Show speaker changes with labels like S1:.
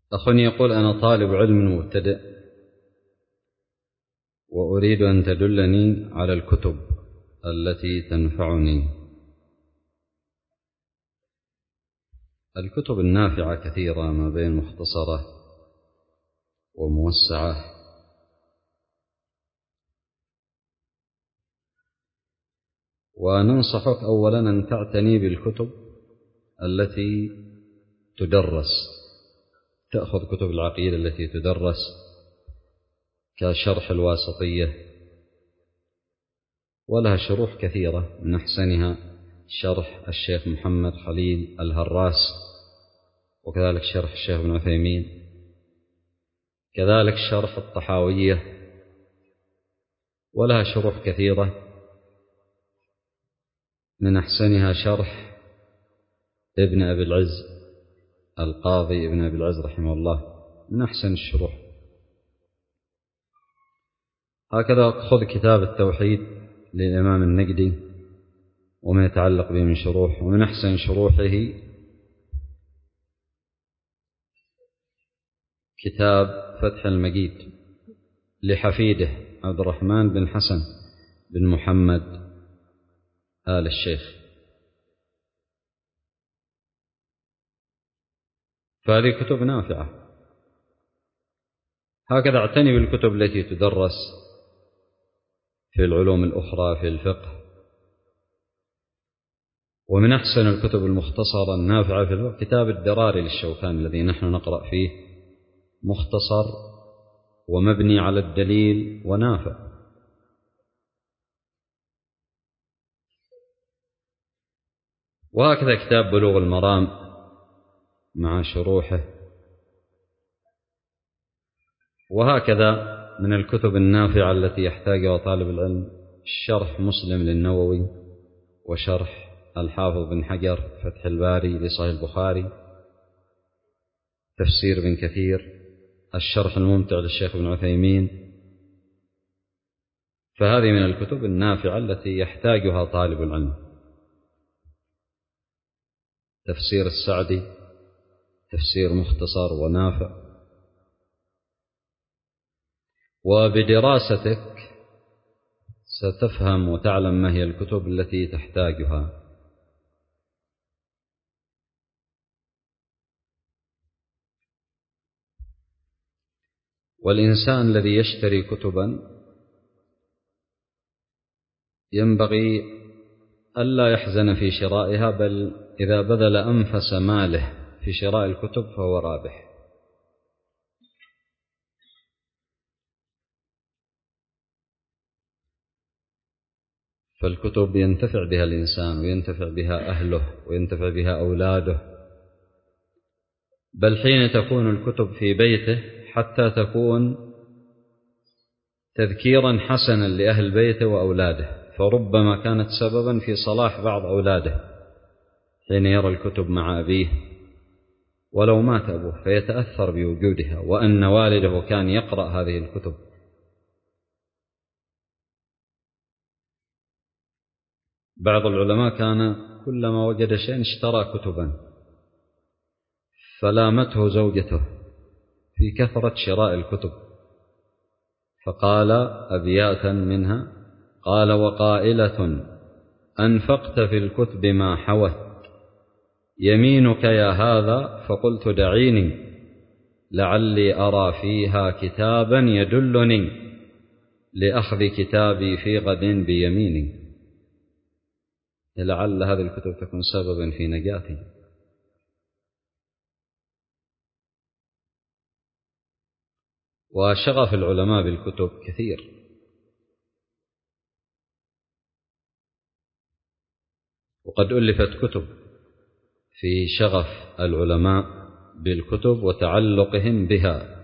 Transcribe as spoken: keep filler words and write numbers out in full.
S1: أخ يقول: أنا طالب علم مبتدئ وأريد أن تدلني على الكتب التي تنفعني. الكتب النافعة كثيرة، ما بين مختصرة وموسعة، وننصحك أولا أن تعتني بالكتب التي تدرس. تأخذ كتب العقيدة التي تدرس كشرح الواسطية، ولها شروح كثيرة، من أحسنها شرح الشيخ محمد خليل الهراس، وكذلك شرح الشيخ ابن عثيمين، كذلك شرح الطحاوية، ولها شروح كثيرة، من أحسنها شرح ابن أبي العز القاضي ابن أبي العز رحمه الله، من أحسن الشروح. هكذا خذ كتاب التوحيد للإمام النقدي وما يتعلق به من شروح، ومن أحسن شروحه كتاب فتح المجيد لحفيده عبد الرحمن بن حسن بن محمد آل الشيخ. فهذه كتب نافعة. هكذا اعتني بالكتب التي تدرس في العلوم الأخرى، في الفقه. ومن أحسن الكتب المختصرة النافعة في الفقه كتاب الدراري للشوكاني الذي نحن نقرأ فيه، مختصر ومبني على الدليل ونافع. وهكذا كتاب بلوغ المرام مع شروحه. وهكذا من الكتب النافعة التي يحتاجها طالب العلم شرح مسلم للنووي، وشرح الحافظ بن حجر فتح الباري لصحيح البخاري، تفسير بن كثير، الشرح الممتع للشيخ ابن عثيمين. فهذه من الكتب النافعة التي يحتاجها طالب العلم. تفسير السعدي تفسير مختصر ونافع. وبدراستك ستفهم وتعلم ما هي الكتب التي تحتاجها. والإنسان الذي يشتري كتبا ينبغي ألا يحزن في شرائها، بل إذا بذل أنفس ماله في شراء الكتب فهو رابح. فالكتب ينتفع بها الإنسان، وينتفع بها أهله، وينتفع بها أولاده، بل حين تكون الكتب في بيته حتى تكون تذكيرا حسنا لأهل بيته وأولاده، فربما كانت سببا في صلاح بعض أولاده حين يرى الكتب مع أبيه ولو مات أبوه، فيتأثر بوجودها وأن والده كان يقرأ هذه الكتب. بعض العلماء كان كلما وجد شيء اشترى كتبا، فلامته زوجته في كثرة شراء الكتب، فقال أبياتا منها: قال: وقائلة أنفقت في الكتب ما حوت، يمينك يا هذا، فقلت دعيني لعلي أرى فيها كتابا يدلني لأخذ كتابي في غد بيميني. لعل هذه الكتب تكون سببا في نجاتي. وشغف العلماء بالكتب كثير، وقد ألفت كتب في شغف العلماء بالكتب وتعلقهم بها.